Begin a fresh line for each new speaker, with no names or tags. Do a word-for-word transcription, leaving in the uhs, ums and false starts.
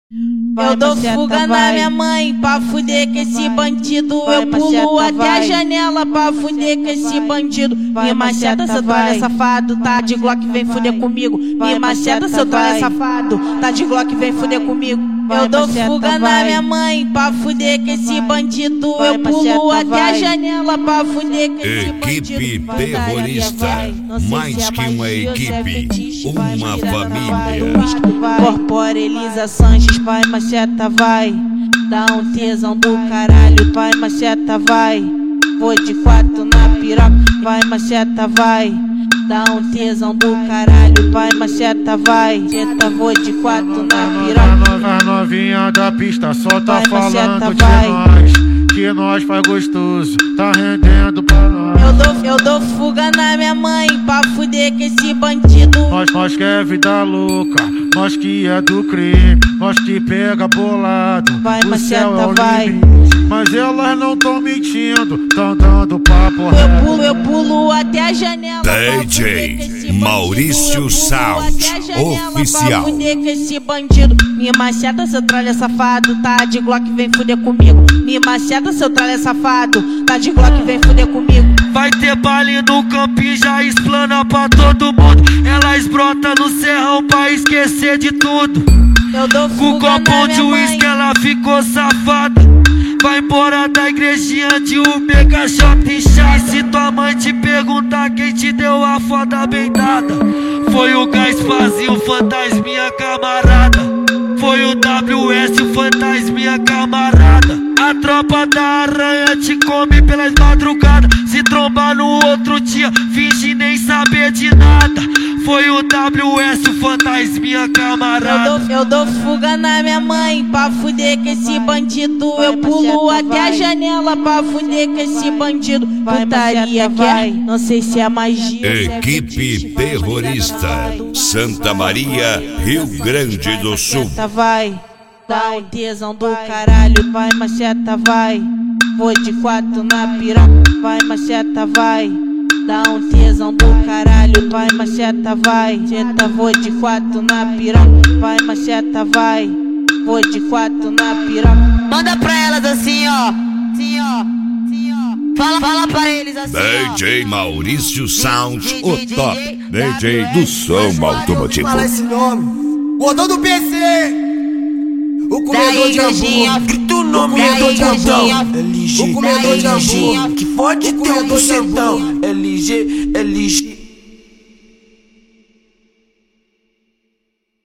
Eu dou fuga na minha mãe pra fuder com esse bandido. Eu pulo até a janela pra fuder com esse bandido. Me macheta, seu tralha safado, tá de Glock, vem fuder comigo. Me macheta, seu tralha safado, tá de Glock, vem fuder comigo. Eu dou fuga na minha mãe pra fuder com esse bandido. Eu pulo até a janela pra fuder com esse bandido.
Equipe terrorista, mais que uma equipe, uma família.
Corpora Elisa Sanches, pai macheta vai. Dá um tesão do caralho, pai macheta vai. Vou de quatro na piroca, vai macheta vai. Dá um tesão do caralho, pai macheta vai. Jeta, vou de quatro na piroca.
A novinha da pista só tá
vai,
falando de
vai.
nós, que nós faz gostoso, tá rendendo pra nós.
Eu dou, eu dou fuga na minha mãe pra fuder com esse bandido.
Nós, nós que é vida louca, nós que é do crime, nós que pega bolado,
vai,
o
macheta,
céu é o
vai.
limite. Mas elas não tão mentindo, tão dando papo
eu
reto.
pulo, eu pulo até a janela.
D J Maurício Sound Oficial.
Pra fuder com esse bandido. Me macheta, seu tralha safado, tá de Glock, vem fuder comigo. Me macheta, seu tralha safado, tá de Glock, vem fuder comigo.
Vai ter baile no campo e já explana pra todo mundo. Elas brotam no serrão pra esquecer de tudo.
Eu dou
com o copão de uísque ela ficou safada. Vai embora da igrejinha de um mega shopping chá. E se tua mãe te perguntar quem te deu a foda bem dada, foi o Gasparzinho, o fantasminha camarada. Foi o W S, o fantasminha camarada. A tropa da aranha te come pelas madrugadas. Se trombar no outro dia, finge nem saber de nada. Foi o W S, o fantasminha camarada.
Eu dou, eu dou fuga na minha mãe pra fuder com esse bandido. Eu pulo até a janela pra fuder com esse bandido. Putaria quer, não sei se é magia.
Equipe terrorista, Santa Maria, Rio Grande do Sul.
Vai, dá um tesão do caralho, vai macheta vai. Vou de quatro na piroca, vai macheta vai. Dá um tesão do caralho, vai macheta vai. Jeta, vou de quatro na piroca, vai macheta vai. Vou de quatro na piroca.
Manda pra elas assim, ó, assim, ó, assim, ó. Fala, fala pra eles assim, ó.
D J Maurício Sound, o top D J do som automotivo.
Fala esse nome, Gordão do P C. O comedor de hambúrguer, grita o nome, o comedor de hambúrguer, L G, o comedor de hambúrguer, que fode teu bucetão, L G, L G.